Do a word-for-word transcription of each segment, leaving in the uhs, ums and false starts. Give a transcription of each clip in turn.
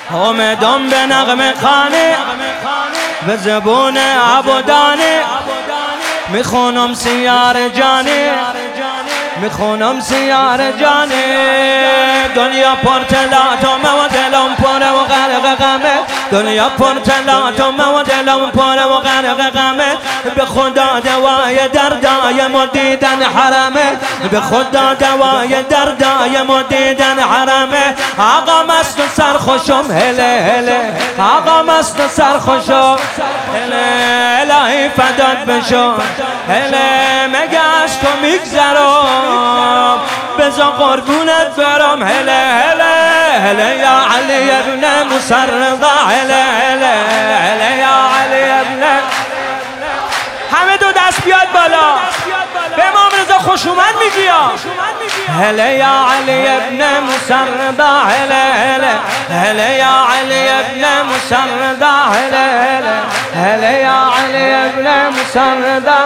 اومدم به نغمه خانه به زبون عبدانه میخونم سیار جانه میخونم سیار جانه دنیا پر تلاطمه و دلم پر و غرق غمه دنیا پر تلاطمه و دلم پر و غرق غمه به خدا دوای دردای ما دیدن حرمه به خدا دوای دردای ما دیدن حرمه آقا مست و سرخوشم هله هله آقا مست و سرخوشم هله الهی فدات بشم هله مگه از تو میگذرم بزا قربونت برم هله هله هله یا علی ابن مسردا هله هله هله یا علی ابن همه دو دست بیاد بالا به امام رضا خوش اومد میگی هله یا علی ابن مسردا هله هله هله یا علی ابن مسردا هله هله هله یا علی ابن مسردا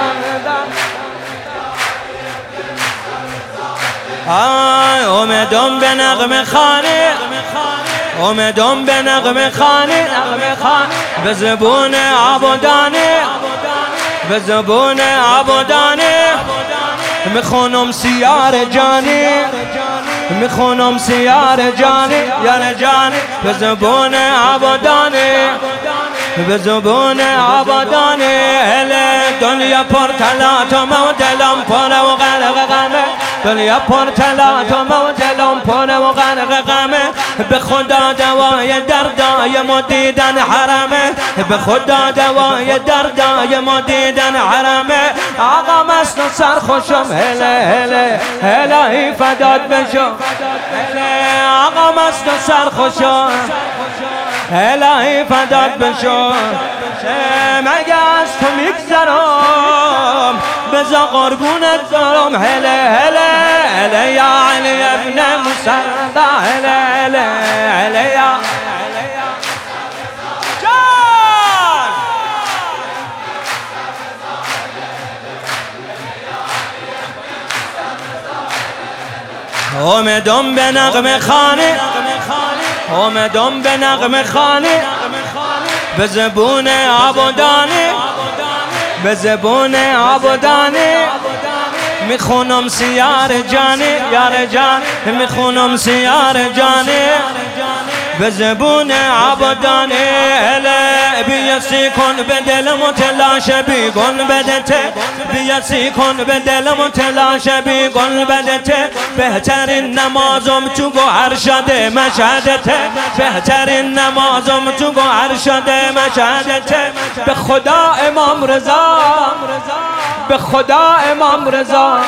آی اومدم به نغمه خانه اومدم به نغمه خانه نغمه خانه به زبون عبدانه به زبون عبدانه میخونم سیار جانی میخونم سیار جانی یار جانی به زبون عبدانه به زبون عبدانه هله دنیا پر تلاطمه و دلم پر و غرق غمه دنیا پر تلاطمه و دلم پر و غرق غمه به خدا دوای دردای ما دیدن حرمه به خدا دوای دردای ما دیدن حرمه آقا مست و سرخوشم هله هله الهی فدات بشم هله آقا مست و سرخوشم الهی فدات بشم مگه از تو میگذرم بزا قربونت برم هله هله هله یا علی ابن مسردا هله هله هله یا جان اومدم به نغمه خانه اومدم به نغمه خانه به زبون عبدانه به زبون عبدانه میخونم سیار جانه یار جان میخونم سیار جانه به زبون عبدانه هله بیاسی کن به دلم و تلاش بی گل بدته بیاسی کن به دلم و تلاش بی گل بدته بهترین نمازم تو گوهر شده مشهدته بهترین نمازم تو گوهر شده مشهدته به خدا امام رضا به خدا امام رضا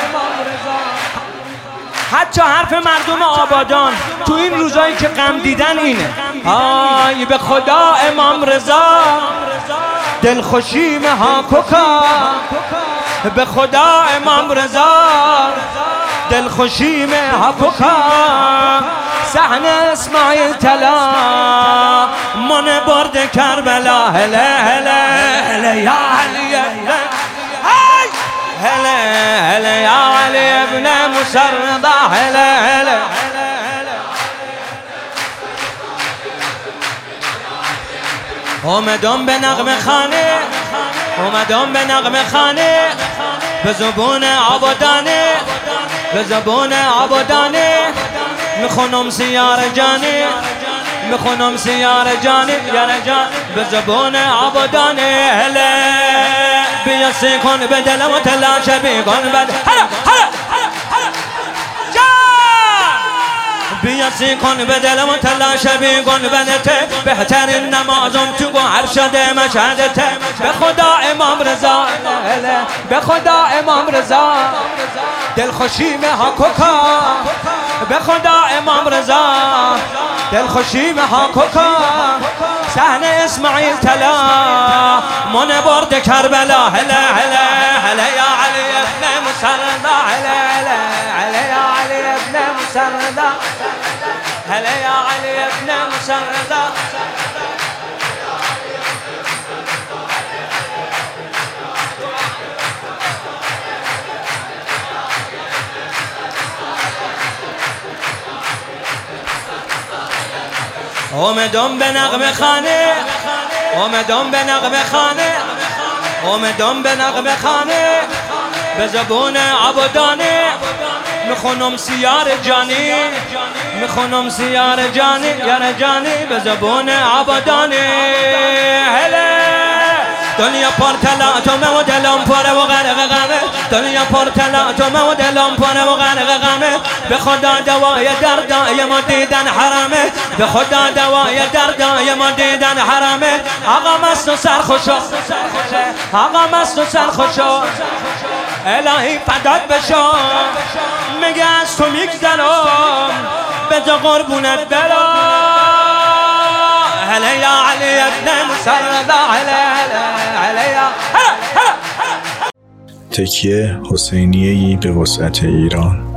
حتی حرف مردم آبادان تو این روزایی که غم دیدن اینه آی به خدا امام رضا دلخوشی مها کوکا به خدا امام رضا دلخوشی مها کوکا صحن اسماعیل تلا من برد کربلا هله هله هله یا علی هله هله یا علی ابن مسردا هله هله اومدم به نغمه خانه اومدم به نغمه خانه به زبون عبدانه به زبون عبدانه میخونم سیار جانی میخونم سیار جانی یار جان به زبون عبدانه هله بیاسی کن به دلم و تلاش بی کن بد هلا هلا بیاسی کن به دلم و تلاش بی کن بدته بهترین نمازم تو گوهر شده مشهدته به خدا امام رضا به خدا امام رضا دلخوشی مها کوکا به خدا امام رضا دلخوشی مها کوکا صحن اسماعیل تلا من برد کربلا هله هله هله یا علی ابن مسردا هله هله هله یا علی ابن مسردا هله یا علی ابن مسردا اومدم به نغمه خانه، اومدم به نغمه خانه، اومدم به نغمه خانه، به زبون عبدانه میخونم سیار جانی، میخونم سیار جانی یار جانی به زبون عبدانه. هله دنیا پر تلاطمه و دلم پر و غرق غمه، دنیا پر تلاطمه و دلم پر و غرق غمه. به خدا دوای دردای ما دیدن حرامه، به خدا دوای دردای ما دیدن حرامه. آقا مست و سرخوشو، آقا مست و سرخوشو، الهی فدات بشم، میگه از تو میگذرم به تو قربونت برم. هلا یا علی ابن موسی تکیه حسینیه‌ای به وسعت ایران.